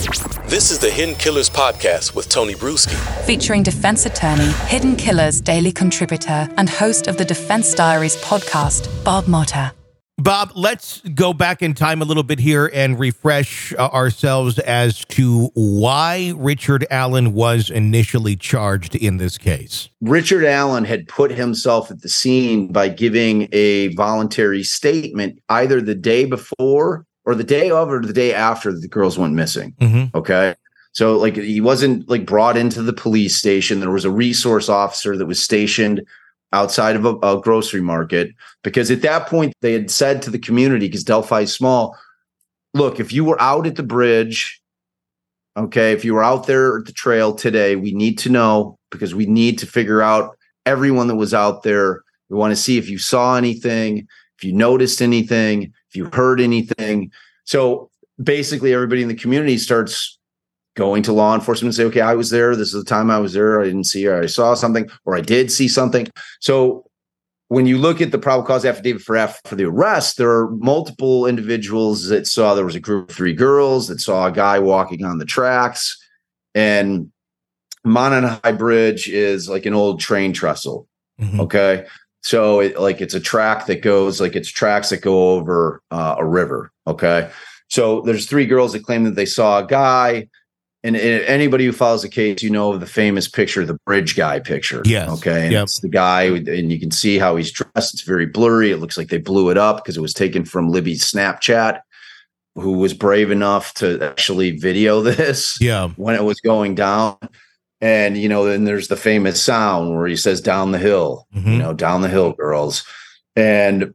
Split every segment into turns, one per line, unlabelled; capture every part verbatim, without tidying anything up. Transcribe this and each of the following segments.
This is the Hidden Killers Podcast with Tony Bruschi.
Featuring defense attorney, Hidden Killers daily contributor, and host of the Defense Diaries podcast, Bob Motta.
Bob, let's go back in time a little bit here and refresh uh, ourselves as to why Richard Allen was initially charged in this case.
Richard Allen had put himself at the scene by giving a voluntary statement either the day before or the day of or the day after the girls went missing. Mm-hmm. Okay. So like he wasn't like brought into the police station. There was a resource officer that was stationed outside of a, a grocery market, because at that point they had said to the community, because Delphi is small, look, if you were out at the bridge, okay, if you were out there at the trail today, we need to know, because we need to figure out everyone that was out there. We want to see if you saw anything, if you noticed anything, if you heard anything. So basically everybody in the community starts going to law enforcement and say, okay, I was there. This is the time I was there. I didn't see or I saw something, or I did see something. So when you look at the probable cause affidavit for, for the arrest, there are multiple individuals that saw, there was a group of three girls that saw a guy walking on the tracks, and Monon High Bridge is like an old train trestle. Mm-hmm. Okay. So it, like it's a track that goes, like it's tracks that go over uh, a river. Okay. So there's three girls that claim that they saw a guy. And anybody who follows the case, you know, the famous picture, the bridge guy picture.
Yes.
Okay. And
yep.
It's the guy, and you can see how he's dressed. It's very blurry. It looks like they blew it up because it was taken from Libby's Snapchat, who was brave enough to actually video this
yeah.
when it was going down. And, you know, then there's the famous sound where he says, down the hill, mm-hmm. you know, down the hill, girls. And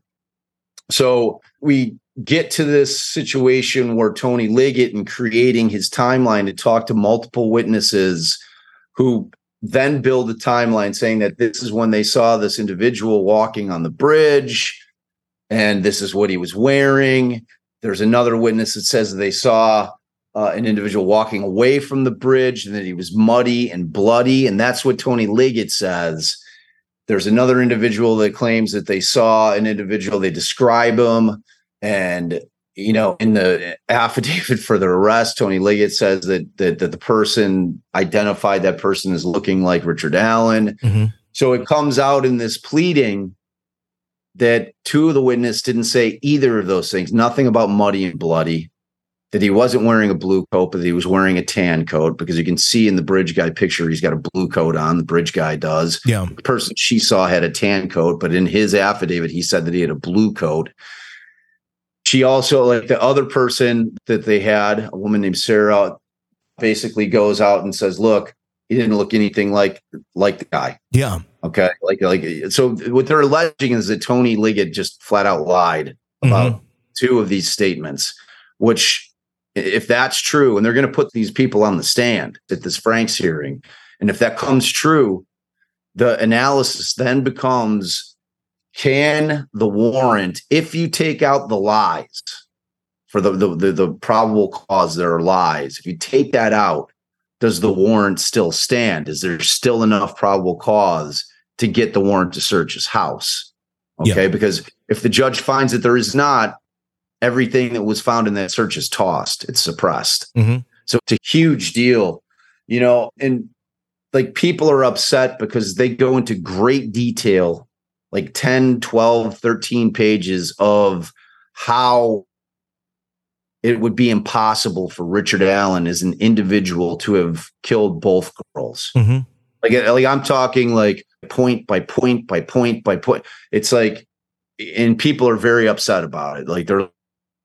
so we get to this situation where Tony Liggett, in creating his timeline to talk to multiple witnesses who then build a timeline saying that this is when they saw this individual walking on the bridge and this is what he was wearing. There's another witness that says that they saw uh, an individual walking away from the bridge and that he was muddy and bloody. And that's what Tony Liggett says. There's another individual that claims that they saw an individual, they describe him. And, you know, in the affidavit for the arrest, Tony Liggett says that that, that the person identified that person as looking like Richard Allen. Mm-hmm. So it comes out in this pleading that two of the witnesses didn't say either of those things, nothing about muddy and bloody, that he wasn't wearing a blue coat, but that he was wearing a tan coat, because you can see in the bridge guy picture, he's got a blue coat on. The bridge guy does.
Yeah.
The person she saw had a tan coat, but in his affidavit, he said that he had a blue coat. She also, like the other person that they had, a woman named Sarah, basically goes out and says, look, he didn't look anything like like the guy.
Yeah. Okay.
Like, like, so what they're alleging is that Tony Liggett just flat out lied about mm-hmm. two of these statements, which, if that's true, and they're going to put these people on the stand at this Franks hearing, and if that comes true, the analysis then becomes, can the warrant, if you take out the lies for the, the, the, the probable cause there are lies, if you take that out, does the warrant still stand? Is there still enough probable cause to get the warrant to search his house? Okay, yeah. Because if the judge finds that there is not, everything that was found in that search is tossed. It's suppressed. Mm-hmm. So it's a huge deal, you know, and like people are upset because they go into great detail, like ten, twelve, thirteen pages of how it would be impossible for Richard Allen as an individual to have killed both girls. Mm-hmm. Like, like I'm talking like point by point by point by point. It's like, and people are very upset about it. Like they're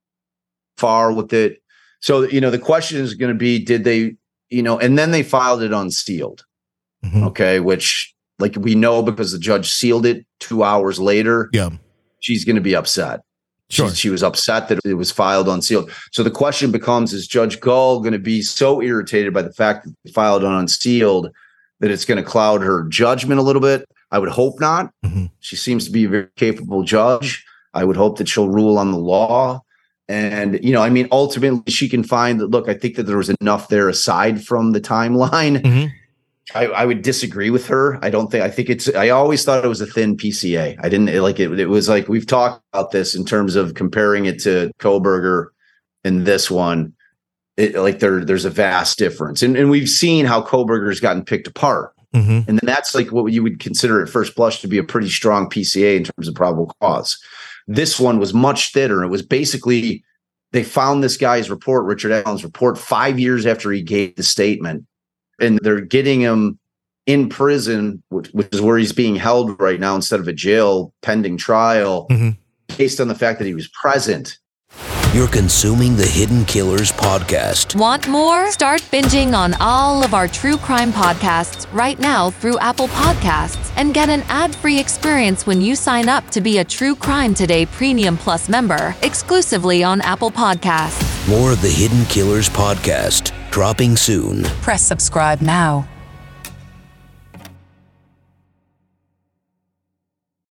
far with it. So, you know, the question is going to be, did they, you know, and then they filed it unsealed. Mm-hmm. Okay. Which, like, we know because the judge sealed it two hours later.
Yeah.
She's going to be upset.
Sure.
She, she was upset that it was filed unsealed. So the question becomes, is Judge Gull going to be so irritated by the fact that they filed on unsealed that it's going to cloud her judgment a little bit? I would hope not. Mm-hmm. She seems to be a very capable judge. I would hope that she'll rule on the law. And, you know, I mean, ultimately she can find that, look, I think that there was enough there aside from the timeline. Mm-hmm. I, I would disagree with her. I don't think, I think it's, I always thought it was a thin P C A. I didn't like it. It was like, we've talked about this in terms of comparing it to Kohberger in this one. it, like there, there's a vast difference. And, and we've seen how Kohberger's gotten picked apart. Mm-hmm. And then that's like what you would consider at first blush to be a pretty strong P C A in terms of probable cause. This one was much thinner. It was basically, they found this guy's report, Richard Allen's report, five years after he gave the statement. And they're getting him in prison, which, which is where he's being held right now instead of a jail pending trial, mm-hmm. based on the fact that he was present.
You're consuming the Hidden Killers podcast.
Want more? Start binging on all of our true crime podcasts right now through Apple Podcasts and get an ad-free experience when you sign up to be a True Crime Today Premium Plus member exclusively on Apple Podcasts.
More of the Hidden Killers podcast dropping soon.
Press subscribe now.